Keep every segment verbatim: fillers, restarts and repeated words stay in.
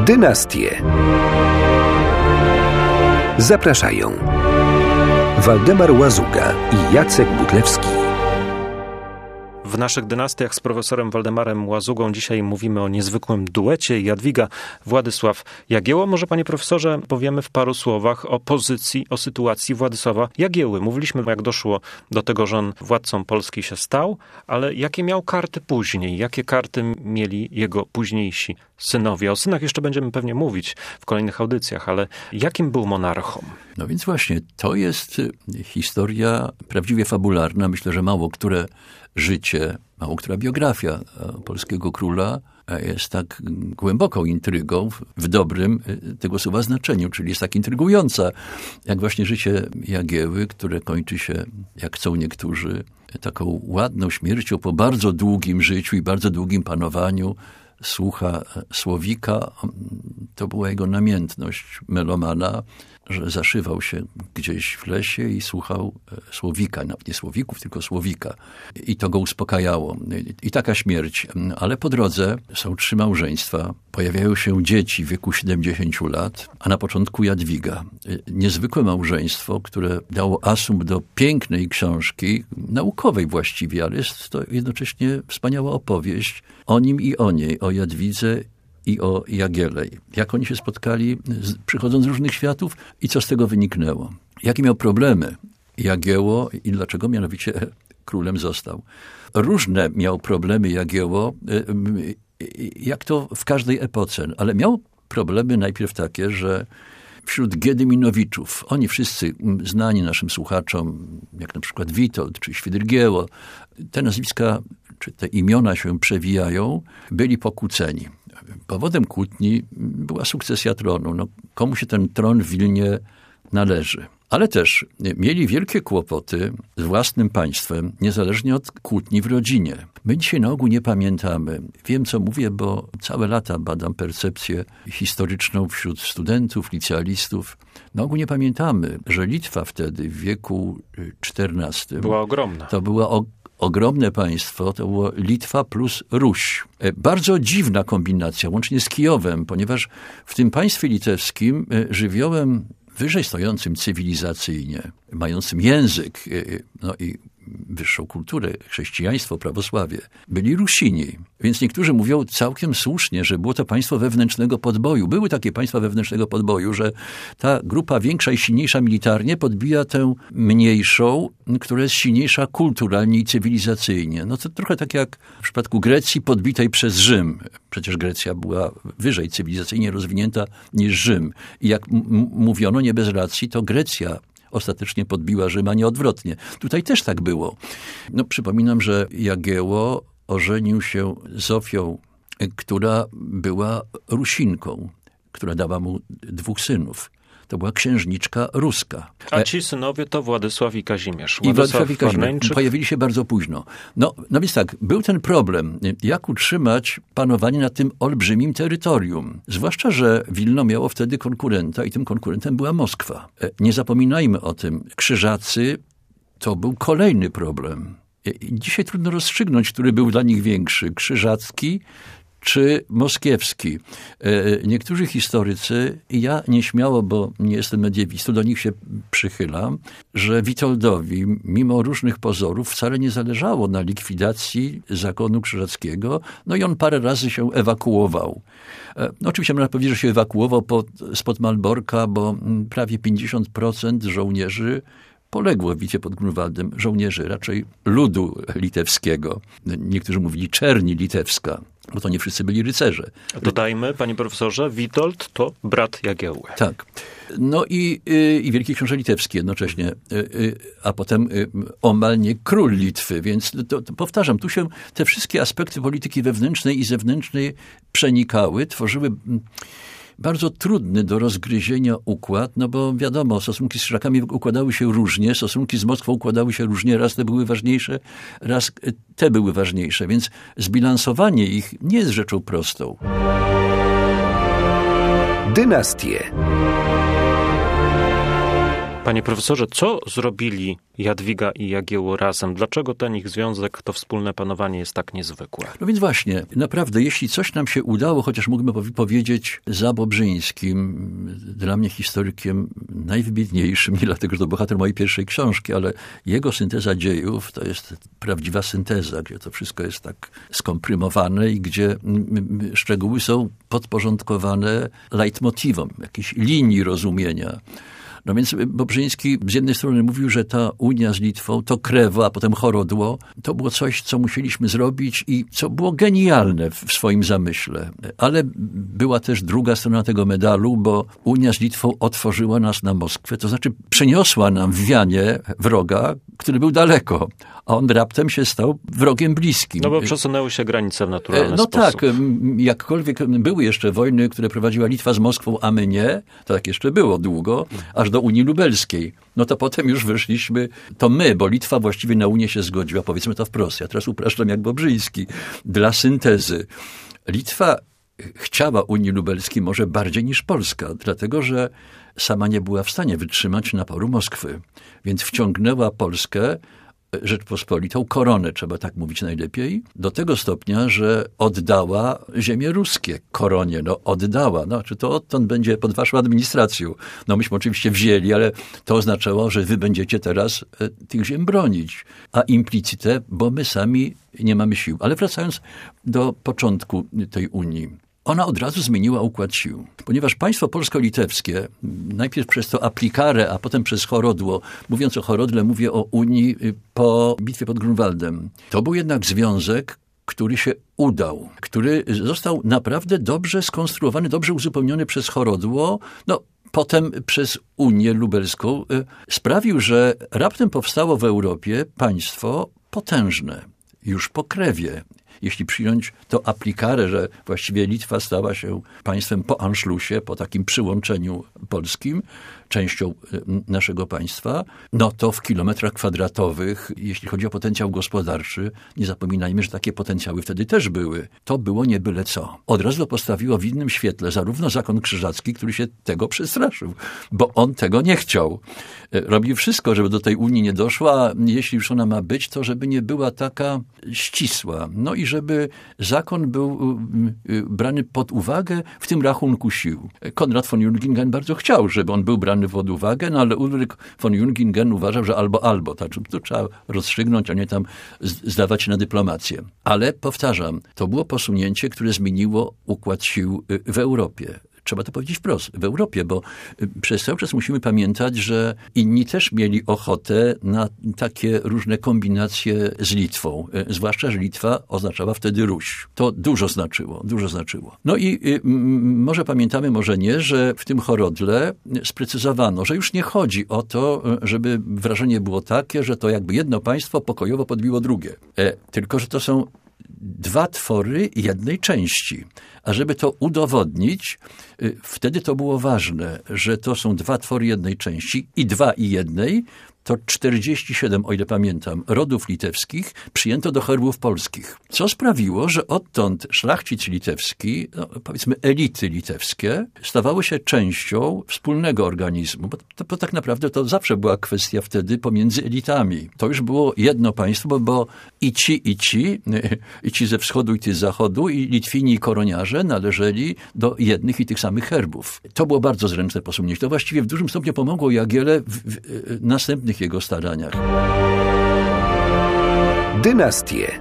Dynastie. Zapraszają Waldemar Łazuga i Jacek Butlewski. W naszych dynastiach z profesorem Waldemarem Łazugą dzisiaj mówimy o niezwykłym duecie Jadwiga Władysław Jagiełło. Może, panie profesorze, powiemy w paru słowach o pozycji, o sytuacji Władysława Jagiełły. Mówiliśmy, jak doszło do tego, że on władcą Polski się stał, ale jakie miał karty później? Jakie karty mieli jego późniejsi synowie? O synach jeszcze będziemy pewnie mówić w kolejnych audycjach, ale jakim był monarchą? No więc właśnie, to jest historia prawdziwie fabularna. Myślę, że mało które życie, mało która biografia polskiego króla jest tak głęboką intrygą w dobrym tego słowa znaczeniu, czyli jest tak intrygująca, jak właśnie życie Jagieły, które kończy się, jak chcą niektórzy, taką ładną śmiercią po bardzo długim życiu i bardzo długim panowaniu. Słucha słowika, to była jego namiętność melomana, że zaszywał się gdzieś w lesie i słuchał słowika, nawet nie słowików, tylko słowika. I to go uspokajało. I taka śmierć. Ale po drodze są trzy małżeństwa. Pojawiają się dzieci w wieku siedemdziesięciu lat, a na początku Jadwiga. Niezwykłe małżeństwo, które dało asumpt do pięknej książki, naukowej właściwie, ale jest to jednocześnie wspaniała opowieść o nim i o niej, o Jadwidze i o Jagiellej. Jak oni się spotkali, przychodząc z różnych światów i co z tego wyniknęło. Jakie miał problemy Jagiełło i dlaczego mianowicie królem został. Różne miał problemy Jagiełło, jak to w każdej epoce, ale miał problemy najpierw takie, że wśród Giedyminowiczów, oni wszyscy znani naszym słuchaczom, jak na przykład Witold czy Świdrygieło, te nazwiska czy te imiona się przewijają, byli pokłóceni. Powodem kłótni była sukcesja tronu. No, komu się ten tron w Wilnie należy. Ale też mieli wielkie kłopoty z własnym państwem, niezależnie od kłótni w rodzinie. My dzisiaj na ogół nie pamiętamy. Wiem, co mówię, bo całe lata badam percepcję historyczną wśród studentów, licealistów. Na ogół nie pamiętamy, że Litwa wtedy w wieku czternastym była ogromna. To była o, ogromne państwo, to było Litwa plus Ruś. Bardzo dziwna kombinacja, łącznie z Kijowem, ponieważ w tym państwie litewskim żywiołem wyżej stojącym cywilizacyjnie, mającym język, no i wyższą kulturę, chrześcijaństwo, prawosławie, byli Rusini. Więc niektórzy mówią całkiem słusznie, że było to państwo wewnętrznego podboju. Były takie państwa wewnętrznego podboju, że ta grupa większa i silniejsza militarnie podbija tę mniejszą, która jest silniejsza kulturalnie i cywilizacyjnie. No to trochę tak jak w przypadku Grecji podbitej przez Rzym. Przecież Grecja była wyżej cywilizacyjnie rozwinięta niż Rzym. I jak m- mówiono nie bez racji, to Grecja ostatecznie podbiła Rzym, a nie odwrotnie. Tutaj też tak było. No, przypominam, że Jagiełło ożenił się z Zofią, która była Rusinką, która dała mu dwóch synów. To była księżniczka ruska. A ci synowie to Władysław i Kazimierz. I Władysław i Kazimierz pojawili się bardzo późno. No, no więc tak, był ten problem, jak utrzymać panowanie nad tym olbrzymim terytorium. Zwłaszcza, że Wilno miało wtedy konkurenta i tym konkurentem była Moskwa. Nie zapominajmy o tym. Krzyżacy to był kolejny problem. Dzisiaj trudno rozstrzygnąć, który był dla nich większy. Krzyżacki czy moskiewski. Niektórzy historycy, i ja nieśmiało, bo nie jestem mediewistą, do nich się przychylam, że Witoldowi, mimo różnych pozorów, wcale nie zależało na likwidacji zakonu krzyżackiego, no i on parę razy się ewakuował. No, oczywiście można powiedzieć, że się ewakuował pod, spod Malborka, bo prawie pięćdziesiąt procent żołnierzy poległo w bitwie pod Grunwaldem, żołnierzy raczej ludu litewskiego. Niektórzy mówili czerni litewska, bo to nie wszyscy byli rycerze. Dodajmy, panie profesorze, Witold to brat Jagiełły. Tak. No i, i wielki książę litewski jednocześnie, a potem omal nie król Litwy, więc to, to powtarzam, tu się te wszystkie aspekty polityki wewnętrznej i zewnętrznej przenikały, tworzyły bardzo trudny do rozgryzienia układ, no bo wiadomo, stosunki z Krzyżakami układały się różnie, stosunki z Moskwą układały się różnie, raz te były ważniejsze, raz te były ważniejsze, więc zbilansowanie ich nie jest rzeczą prostą. Dynastie. Panie profesorze, co zrobili Jadwiga i Jagiełło razem? Dlaczego ten ich związek, to wspólne panowanie jest tak niezwykłe? No więc właśnie, naprawdę, jeśli coś nam się udało, chociaż mógłbym powiedzieć za Bobrzyńskim, dla mnie historykiem najwybitniejszym, nie dlatego, że to bohater mojej pierwszej książki, ale jego synteza dziejów to jest prawdziwa synteza, gdzie to wszystko jest tak skomprymowane i gdzie szczegóły są podporządkowane leitmotivom, jakiejś linii rozumienia. No więc Bobrzyński z jednej strony mówił, że ta Unia z Litwą, to krewo, a potem chorodło, to było coś, co musieliśmy zrobić i co było genialne w swoim zamyśle. Ale była też druga strona tego medalu, bo Unia z Litwą otworzyła nas na Moskwę, to znaczy przeniosła nam w wianie wroga, który był daleko, a on raptem się stał wrogiem bliskim. No bo przesunęły się granice w naturalny no sposób. No tak, jakkolwiek były jeszcze wojny, które prowadziła Litwa z Moskwą, a my nie, to tak jeszcze było długo, aż do Unii Lubelskiej. No to potem już wyszliśmy, to my, bo Litwa właściwie na Unię się zgodziła, powiedzmy to wprost. Ja teraz upraszczam jak Bobrzyński, dla syntezy. Litwa chciała Unii Lubelskiej może bardziej niż Polska, dlatego że sama nie była w stanie wytrzymać naporu Moskwy. Więc wciągnęła Polskę, Rzeczpospolitą, koronę, trzeba tak mówić najlepiej, do tego stopnia, że oddała ziemie ruskie koronie. No oddała. No, czy to odtąd będzie pod waszą administracją? No myśmy oczywiście wzięli, ale to oznaczało, że wy będziecie teraz e, tych ziem bronić. A implicite, bo my sami nie mamy sił. Ale wracając do początku tej Unii. Ona od razu zmieniła układ sił, ponieważ państwo polsko-litewskie, najpierw przez to aplikare, a potem przez chorodło, mówiąc o chorodle, mówię o Unii po bitwie pod Grunwaldem. To był jednak związek, który się udał, który został naprawdę dobrze skonstruowany, dobrze uzupełniony przez chorodło, no potem przez Unię Lubelską, sprawił, że raptem powstało w Europie państwo potężne, już po krewie. Jeśli przyjąć to aplikare, że właściwie Litwa stała się państwem po Anschlussie, po takim przyłączeniu polskim, częścią naszego państwa, no to w kilometrach kwadratowych, jeśli chodzi o potencjał gospodarczy, nie zapominajmy, że takie potencjały wtedy też były. To było nie byle co. Od razu to postawiło w innym świetle zarówno zakon krzyżacki, który się tego przestraszył, bo on tego nie chciał. Robił wszystko, żeby do tej Unii nie doszła, a jeśli już ona ma być, to żeby nie była taka ścisła. No i żeby zakon był brany pod uwagę w tym rachunku sił. Konrad von Jungingen bardzo chciał, żeby on był brany pod uwagę, no ale Ulryk von Jungingen uważał, że albo albo, tak, to trzeba rozstrzygnąć, a nie tam zdawać się na dyplomację. Ale powtarzam, to było posunięcie, które zmieniło układ sił w Europie. Trzeba to powiedzieć wprost, w Europie, bo przez cały czas musimy pamiętać, że inni też mieli ochotę na takie różne kombinacje z Litwą. Zwłaszcza, że Litwa oznaczała wtedy Ruś. To dużo znaczyło, dużo znaczyło. No i y, może pamiętamy, może nie, że w tym chorodle sprecyzowano, że już nie chodzi o to, żeby wrażenie było takie, że to jakby jedno państwo pokojowo podbiło drugie. E, tylko, że to są dwa twory jednej części. A żeby to udowodnić, wtedy to było ważne, że to są dwa twory jednej części i dwa i jednej, to czterdzieści siedem, o ile pamiętam, rodów litewskich przyjęto do herbów polskich. Co sprawiło, że odtąd szlachcic litewski, no, powiedzmy elity litewskie, stawały się częścią wspólnego organizmu. Bo, to, bo tak naprawdę to zawsze była kwestia wtedy pomiędzy elitami. To już było jedno państwo, bo, bo i ci, i ci, i ci ze wschodu, i ci z zachodu, i Litwini, i koroniarze należeli do jednych i tych samych herbów. To było bardzo zręczne posunięcie. To właściwie w dużym stopniu pomogło Jagiele w, w, w następnych jego staraniach. Dynastie.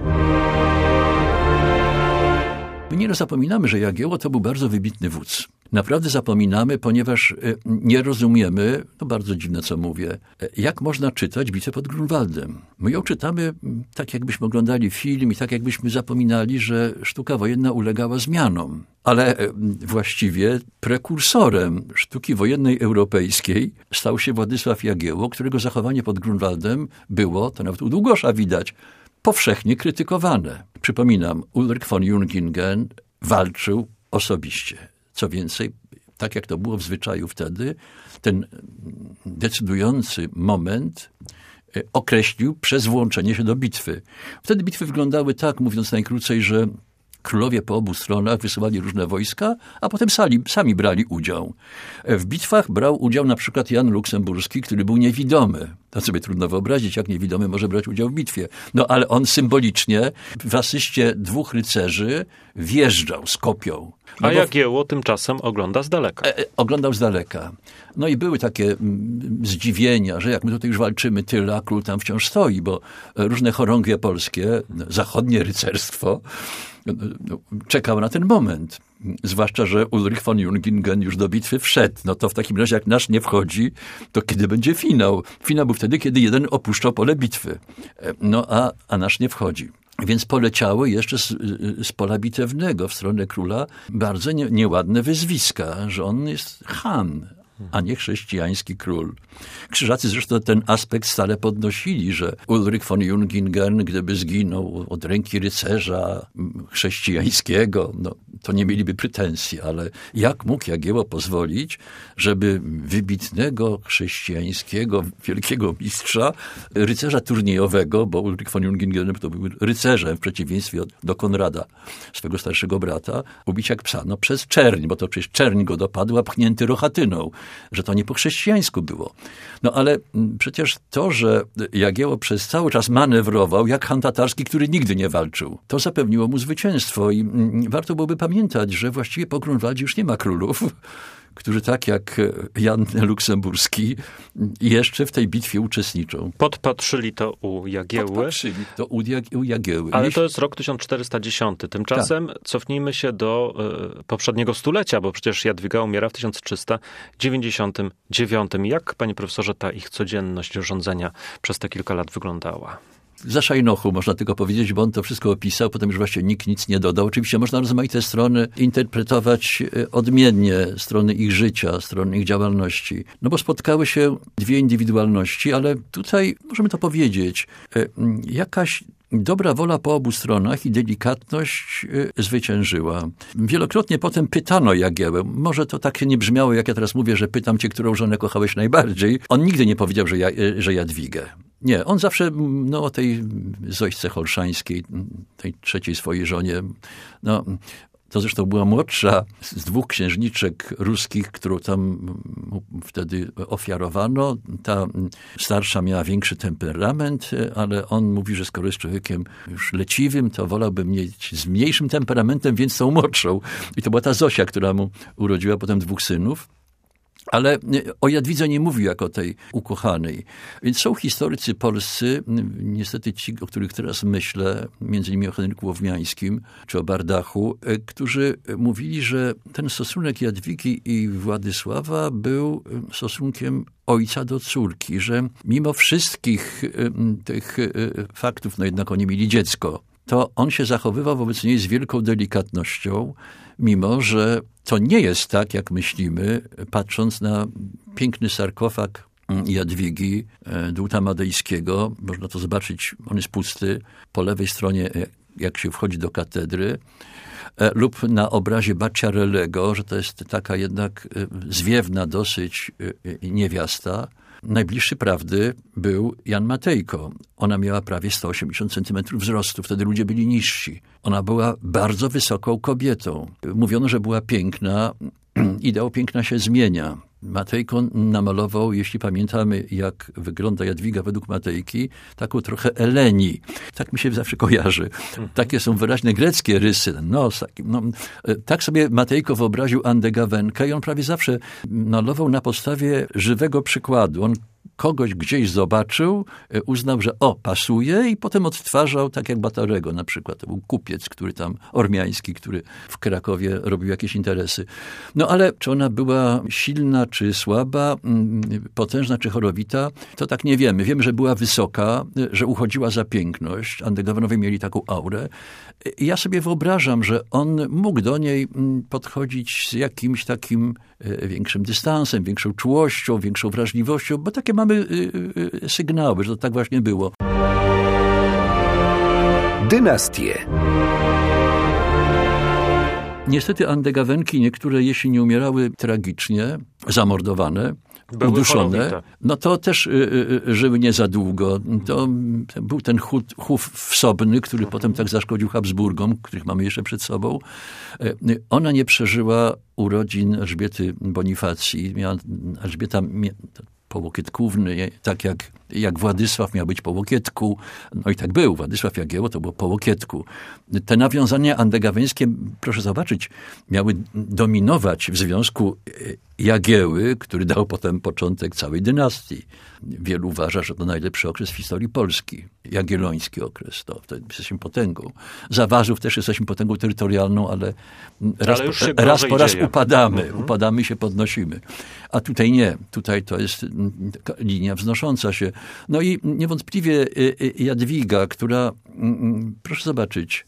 My nie zapominamy, że Jagiełło to był bardzo wybitny wódz. Naprawdę zapominamy, ponieważ nie rozumiemy, to bardzo dziwne co mówię, jak można czytać bitwę pod Grunwaldem. My ją czytamy tak, jakbyśmy oglądali film i tak, jakbyśmy zapominali, że sztuka wojenna ulegała zmianom. Ale właściwie prekursorem sztuki wojennej europejskiej stał się Władysław Jagiełło, którego zachowanie pod Grunwaldem było, to nawet u Długosza widać, powszechnie krytykowane. Przypominam, Ulryk von Jungingen walczył osobiście. Co więcej, tak jak to było w zwyczaju wtedy, ten decydujący moment określił przez włączenie się do bitwy. Wtedy bitwy wyglądały tak, mówiąc najkrócej, że królowie po obu stronach wysyłali różne wojska, a potem sami, sami brali udział. W bitwach brał udział na przykład Jan Luksemburski, który był niewidomy. To sobie trudno wyobrazić, jak niewidomy może brać udział w bitwie. No ale on symbolicznie w asyście dwóch rycerzy wjeżdżał z kopią. No a Jagiełło tymczasem ogląda z daleka. E, oglądał z daleka. No i były takie mm, zdziwienia, że jak my tutaj już walczymy tyle, a król tam wciąż stoi, bo różne chorągwie polskie, zachodnie rycerstwo no, czekał na ten moment. Zwłaszcza, że Ulrich von Jungingen już do bitwy wszedł. No to w takim razie, jak nasz nie wchodzi, to kiedy będzie finał? Finał był wtedy, kiedy jeden opuszczał pole bitwy. No a, a nasz nie wchodzi. Więc poleciały jeszcze z, z pola bitewnego w stronę króla bardzo nie, nieładne wyzwiska, że on jest Chan, a nie chrześcijański król. Krzyżacy zresztą ten aspekt stale podnosili, że Ulrich von Jungingen, gdyby zginął od ręki rycerza chrześcijańskiego, no, to nie mieliby pretensji, ale jak mógł Jagiełło pozwolić, żeby wybitnego chrześcijańskiego wielkiego mistrza, rycerza turniejowego, bo Ulrich von Jungingen to był rycerzem w przeciwieństwie do Konrada, swego starszego brata, ubić jak psa, no przez czerń, bo to przecież czerń go dopadła, pchnięty rochatyną, że to nie po chrześcijańsku było. No ale przecież to, że Jagiełło przez cały czas manewrował jak Han tatarski, który nigdy nie walczył, to zapewniło mu zwycięstwo i warto byłoby pamiętać, że właściwie po Grunwaldzie już nie ma królów, którzy tak jak Jan Luksemburski jeszcze w tej bitwie uczestniczą. Podpatrzyli to u Jagiełły. Podpatrzyli to u, Jag- u Jagiełły. Ale Jeśli... to jest rok tysiąc czterysta dziesiąty. Tymczasem tak. Cofnijmy się do y, poprzedniego stulecia, bo przecież Jadwiga umiera w tysiąc trzysta dziewięćdziesiątym dziewiątym. Jak, panie profesorze, ta ich codzienność rządzenia przez te kilka lat wyglądała? Za Szajnochu można tylko powiedzieć, bo on to wszystko opisał, potem już właściwie nikt nic nie dodał. Oczywiście można rozmaite strony interpretować odmiennie, strony ich życia, strony ich działalności. No bo spotkały się dwie indywidualności, ale tutaj możemy to powiedzieć, jakaś dobra wola po obu stronach i delikatność zwyciężyła. Wielokrotnie potem pytano Jagiełłę, może to tak nie brzmiało, jak ja teraz mówię, że pytam cię, którą żonę kochałeś najbardziej. On nigdy nie powiedział, że, ja, że Jadwigę. Nie, on zawsze no, o tej Zośce Holszańskiej, tej trzeciej swojej żonie, no... To zresztą była młodsza z dwóch księżniczek ruskich, którą tam wtedy ofiarowano. Ta starsza miała większy temperament, ale on mówi, że skoro jest człowiekiem już leciwym, to wolałby mieć z mniejszym temperamentem, więc tą młodszą. I to była ta Zosia, która mu urodziła potem dwóch synów. Ale o Jadwidze nie mówił jako tej ukochanej. Więc są historycy polscy, niestety ci, o których teraz myślę, między innymi o Henryku Łowmiańskim czy o Bardachu, którzy mówili, że ten stosunek Jadwigi i Władysława był stosunkiem ojca do córki, że mimo wszystkich tych faktów, no jednak oni mieli dziecko, to on się zachowywał wobec niej z wielką delikatnością, mimo że to nie jest tak, jak myślimy, patrząc na piękny sarkofag Jadwigi Dłuta Madejskiego. Można to zobaczyć, on jest pusty. Po lewej stronie, jak się wchodzi do katedry, lub na obrazie Bacciarellego, że to jest taka jednak zwiewna dosyć niewiasta. Najbliższy prawdy był Jan Matejko. Ona miała prawie sto osiemdziesiąt centymetrów wzrostu. Wtedy ludzie byli niżsi. Ona była bardzo wysoką kobietą. Mówiono, że była piękna. Ideał piękna się zmienia. Matejko namalował, jeśli pamiętamy, jak wygląda Jadwiga według Matejki, taką trochę Eleni. Tak mi się zawsze kojarzy. Takie są wyraźne greckie rysy. No, no, tak sobie Matejko wyobraził Andę Gawęnkę i on prawie zawsze malował na podstawie żywego przykładu. On kogoś gdzieś zobaczył, uznał, że o, pasuje i potem odtwarzał, tak jak Batarego na przykład. To był kupiec, który tam, ormiański, który w Krakowie robił jakieś interesy. No ale czy ona była silna, czy słaba, potężna, czy chorowita, to tak nie wiemy. Wiemy, że była wysoka, że uchodziła za piękność. Andegawanowie mieli taką aurę. I ja sobie wyobrażam, że on mógł do niej podchodzić z jakimś takim większym dystansem, większą czułością, większą wrażliwością, bo takie mamy sygnały, że to tak właśnie było. Dynastie. Niestety Andegawenki niektóre, jeśli nie umierały tragicznie, zamordowane. Były uduszone, chorowite. no to też y, y, żyły nie za długo. To był ten chów, chów wsobny, który mhm. potem tak zaszkodził Habsburgom, których mamy jeszcze przed sobą. Y, ona nie przeżyła urodzin Elżbiety Bonifacji. Miała Elżbieta po Łokietkówny, tak jak, jak Władysław miał być po Łokietku. No i tak był. Władysław Jagiełło to było po Łokietku. Te nawiązania andegaweńskie, proszę zobaczyć, miały dominować w związku Jagieły, który dał potem początek całej dynastii. Wielu uważa, że to najlepszy okres w historii Polski. Jagielloński okres. To wtedy jesteśmy potęgą. Za Warzów też jesteśmy potęgą terytorialną, ale raz, ale już się raz po raz dzieje. upadamy. Mhm. Upadamy i się podnosimy. A tutaj nie. Tutaj to jest linia wznosząca się. No i niewątpliwie Jadwiga, która, proszę zobaczyć,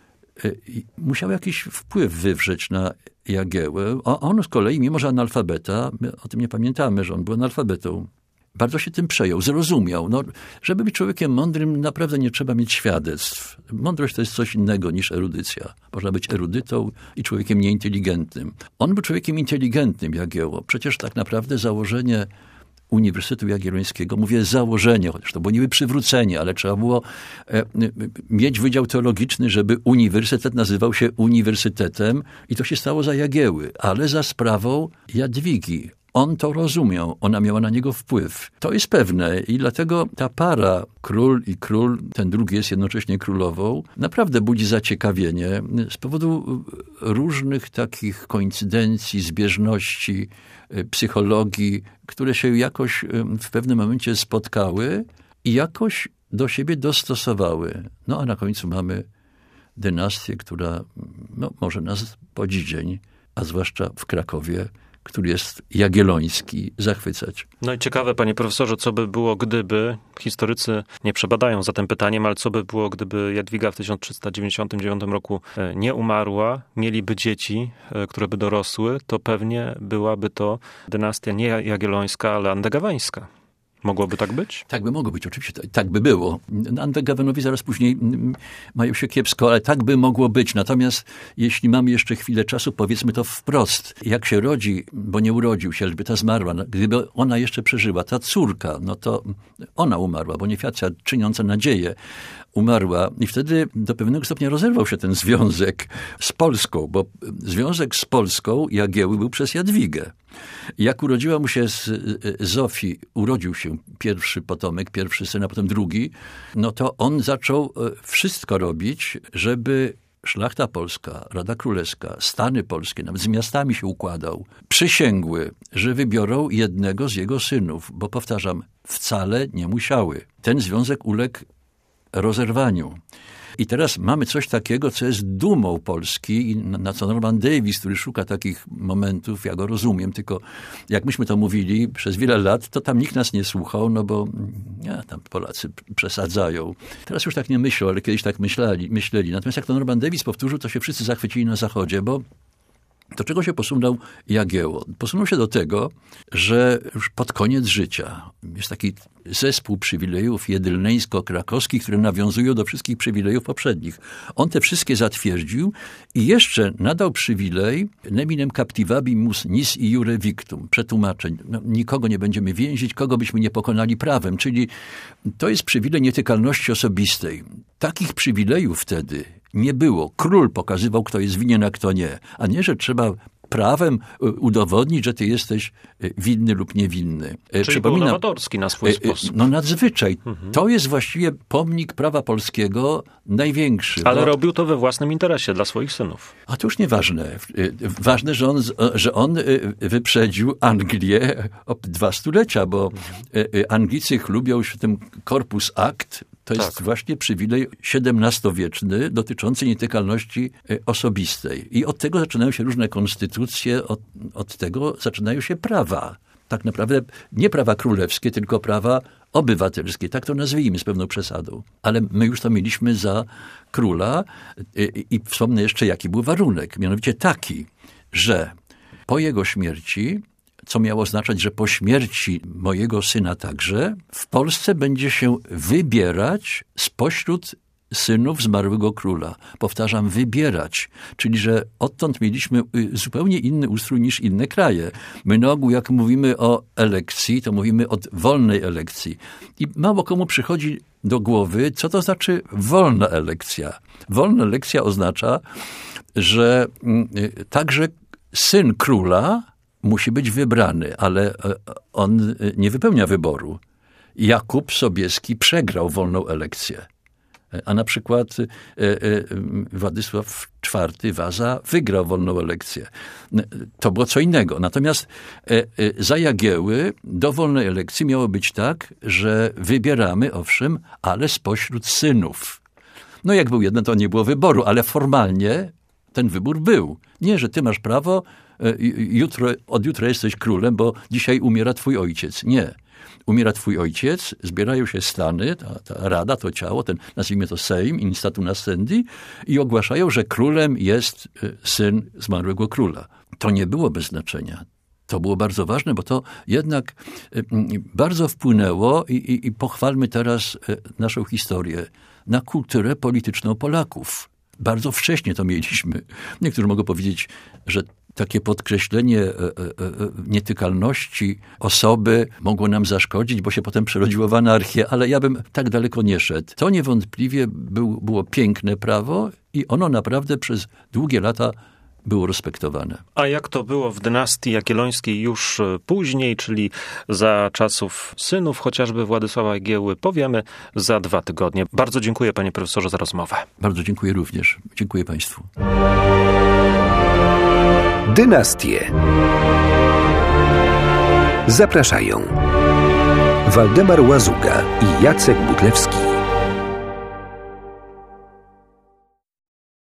musiał jakiś wpływ wywrzeć na Jagiełłę. A on z kolei, mimo że analfabeta, my o tym nie pamiętamy, że on był analfabetą, bardzo się tym przejął, zrozumiał. No, żeby być człowiekiem mądrym, naprawdę nie trzeba mieć świadectw. Mądrość to jest coś innego niż erudycja. Można być erudytą i człowiekiem nieinteligentnym. On był człowiekiem inteligentnym, Jagiełło. Przecież tak naprawdę założenie Uniwersytetu Jagiellońskiego, mówię założenie, chociaż to było niby przywrócenie, ale trzeba było e, mieć wydział teologiczny, żeby uniwersytet nazywał się uniwersytetem i to się stało za Jagiełły, ale za sprawą Jadwigi. On to rozumiał, ona miała na niego wpływ. To jest pewne i dlatego ta para, król i król, ten drugi jest jednocześnie królową, naprawdę budzi zaciekawienie z powodu różnych takich koincydencji, zbieżności, psychologii, które się jakoś w pewnym momencie spotkały i jakoś do siebie dostosowały. No a na końcu mamy dynastię, która no, może nas po dziś dzień, a zwłaszcza w Krakowie, który jest jagielloński, zachwycać. No i ciekawe, panie profesorze, co by było, gdyby, historycy nie przebadają za tym pytaniem, ale co by było, gdyby Jadwiga w tysiąc trzysta dziewięćdziesiątym dziewiątym roku nie umarła, mieliby dzieci, które by dorosły, to pewnie byłaby to dynastia nie jagiellońska, ale andegaweńska. Mogłoby tak być? Tak by mogło być, oczywiście. Tak by było. Andegawenowi zaraz później mają się kiepsko, ale tak by mogło być. Natomiast jeśli mamy jeszcze chwilę czasu, powiedzmy to wprost. Jak się rodzi, bo nie urodził się, Elżbieta zmarła. Gdyby ona jeszcze przeżyła, ta córka, no to ona umarła. Bonifacja, czyniąca nadzieję, umarła. I wtedy do pewnego stopnia rozerwał się ten związek z Polską, bo związek z Polską Jagiełły był przez Jadwigę. Jak urodziła mu się z Zofii, urodził się pierwszy potomek, pierwszy syn, a potem drugi, no to on zaczął wszystko robić, żeby szlachta polska, Rada Królewska, Stany polskie, nawet z miastami się układał, przysięgły, że wybiorą jednego z jego synów, bo powtarzam, wcale nie musiały. Ten związek uległ rozerwaniu. I teraz mamy coś takiego, co jest dumą Polski i na co Norman Davis, który szuka takich momentów, ja go rozumiem, tylko jak myśmy to mówili przez wiele lat, to tam nikt nas nie słuchał, no bo ja, tam Polacy przesadzają. Teraz już tak nie myślą, ale kiedyś tak myśleli, myśleli. Natomiast jak to Norman Davis powtórzył, to się wszyscy zachwycili na Zachodzie, bo do czego się posunął Jagiełło? Posunął się do tego, że już pod koniec życia jest taki zespół przywilejów jedylneńsko-krakowskich, które nawiązują do wszystkich przywilejów poprzednich. On te wszystkie zatwierdził i jeszcze nadał przywilej neminem captivabimus nis iure victum. Przetłumaczeń. No, nikogo nie będziemy więzić, kogo byśmy nie pokonali prawem. Czyli to jest przywilej nietykalności osobistej. Takich przywilejów wtedy nie było. Król pokazywał, kto jest winien, a kto nie. A nie, że trzeba prawem udowodnić, że ty jesteś winny lub niewinny. Czyli był nowatorski na swój sposób. No nadzwyczaj. Mhm. To jest właściwie pomnik prawa polskiego największy. Ale bo... robił to we własnym interesie dla swoich synów. A to już nieważne. Ważne, że on, że on wyprzedził Anglię o dwa stulecia, bo mhm. Anglicy chlubią się tym Corpus Act. To jest tak. właśnie przywilej siedemnastowieczny dotyczący nietykalności osobistej. I od tego zaczynają się różne konstytucje, od, od tego zaczynają się prawa. Tak naprawdę nie prawa królewskie, tylko prawa obywatelskie. Tak to nazwijmy z pewną przesadą. Ale my już to mieliśmy za króla i, i wspomnę jeszcze, jaki był warunek. Mianowicie taki, że po jego śmierci, co miało oznaczać, że po śmierci mojego syna także, w Polsce będzie się wybierać spośród synów zmarłego króla. Powtarzam, wybierać. Czyli, że odtąd mieliśmy zupełnie inny ustrój niż inne kraje. My na ogół, jak mówimy o elekcji, to mówimy o wolnej elekcji. I mało komu przychodzi do głowy, co to znaczy wolna elekcja. Wolna elekcja oznacza, że także syn króla musi być wybrany, ale on nie wypełnia wyboru. Jakub Sobieski przegrał wolną elekcję. A na przykład Władysław czwarty Waza wygrał wolną elekcję. To było co innego. Natomiast za Jagieły do wolnej elekcji miało być tak, że wybieramy, owszem, ale spośród synów. No jak był jeden, to nie było wyboru, ale formalnie ten wybór był. Nie, że ty masz prawo, jutro, od jutra jesteś królem, bo dzisiaj umiera twój ojciec. Nie. Umiera twój ojciec, zbierają się stany, ta, ta rada, to ciało, ten, nazwijmy to Sejm, in statu nascendi, i ogłaszają, że królem jest syn zmarłego króla. To nie było bez znaczenia. To było bardzo ważne, bo to jednak bardzo wpłynęło i, i, i pochwalmy teraz naszą historię na kulturę polityczną Polaków. Bardzo wcześnie to mieliśmy. Niektórzy mogą powiedzieć, że takie podkreślenie e, e, e, nietykalności osoby mogło nam zaszkodzić, bo się potem przerodziło w anarchię, ale ja bym tak daleko nie szedł. To niewątpliwie był, było piękne prawo i ono naprawdę przez długie lata było respektowane. A jak to było w dynastii jagiellońskiej już później, czyli za czasów synów chociażby Władysława Jagieły, powiemy za dwa tygodnie. Bardzo dziękuję, panie profesorze, za rozmowę. Bardzo dziękuję również. Dziękuję państwu. Dynastie. Zapraszają Waldemar Łazuga i Jacek Butlewski.